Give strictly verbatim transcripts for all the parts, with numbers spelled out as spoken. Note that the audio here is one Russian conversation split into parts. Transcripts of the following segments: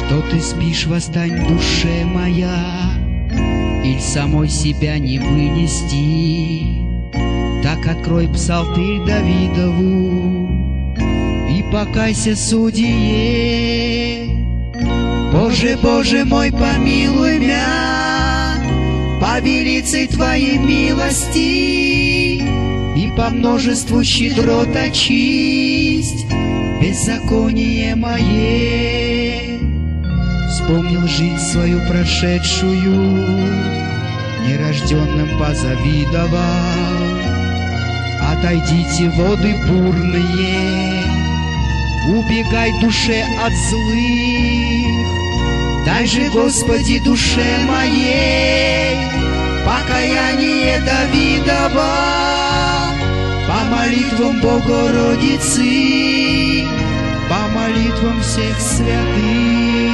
То ты спишь, восстань, душе моя, иль самой себя не вынести. Так открой псалтырь Давидову и покайся, судье. Боже, Боже мой, помилуй мя по велицей Твоей милости, и по множеству щедрот очисть беззаконие мое. Вспомнил жизнь свою прошедшую, нерожденным позавидовал. Отойдите, воды бурные, убегай, душе, от злых. Дай же, Господи, душе моей покаяние Давидова по молитвам Богородицы, по молитвам всех святых.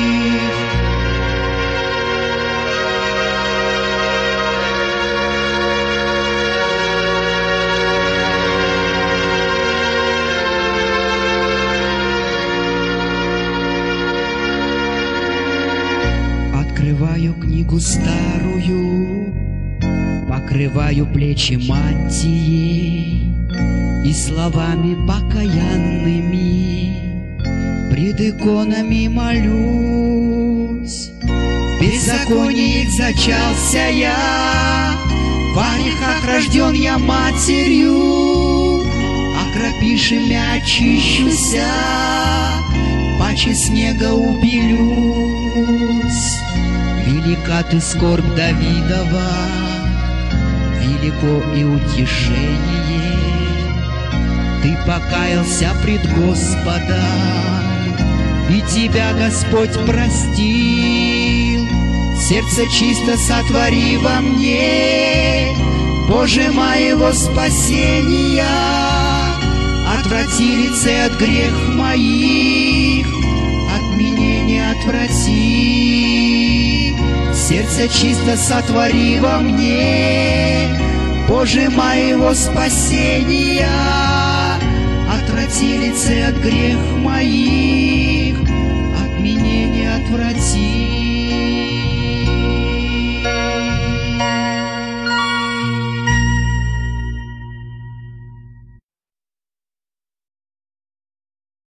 Открываю книгу старую, покрываю плечи мантией и словами покаянными пред иконами молюсь. В беззаконии их зачался я, во грехах рожден я матерью, окропиши очищуся, паче снега убелюсь. Велика ты скорбь Давидова, велико и утешение. Ты покаялся пред Господом, и тебя Господь простил. Сердце чисто сотвори во мне, Боже, моего спасения. Отврати лице от грех моих, от меня не отврати. Сердце чисто сотвори во мне, Боже, моего спасения. Отврати лице от грех моих, от меня не отврати.